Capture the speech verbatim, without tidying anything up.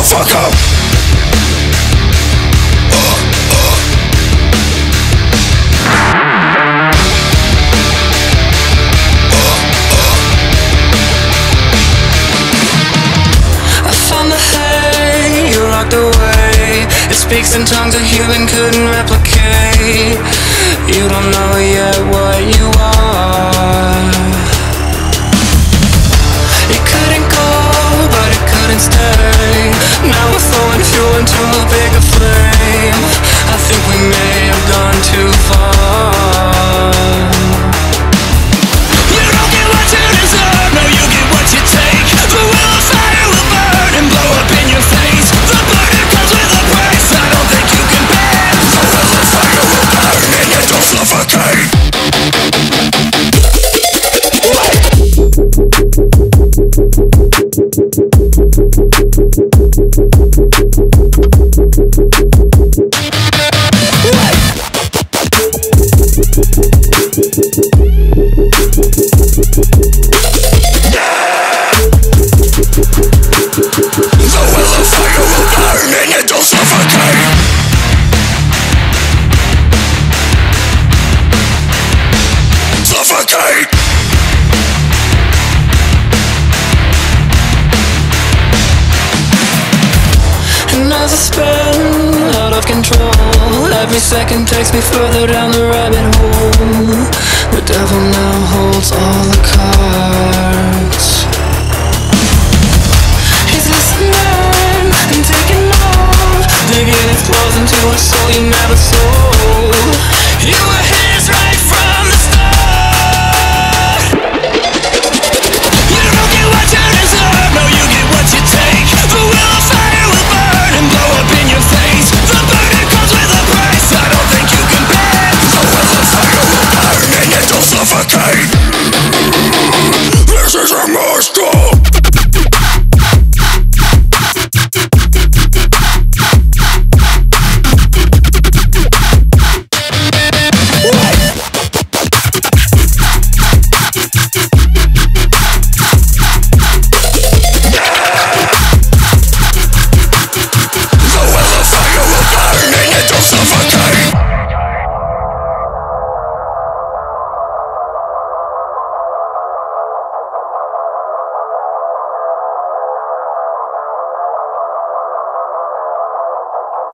fuck up. I found the hay you locked away. It speaks in tongues a human couldn't replicate. You don't know yet what you are. It couldn't go, but it couldn't stay. Now we're throwing fuel into a bigger flame. I think we may have gone too far. You don't get what you deserve, no, you get what you take. The wheel of fire will burn and blow up in your face. The burden comes with a price I don't think you can bear. The wheel of fire will burn and you don't suffocate. As I spin out of control, every second takes me further down the rabbit hole. The devil now holds all the cards. He's listening and taking off, digging his claws into a soul you never sold.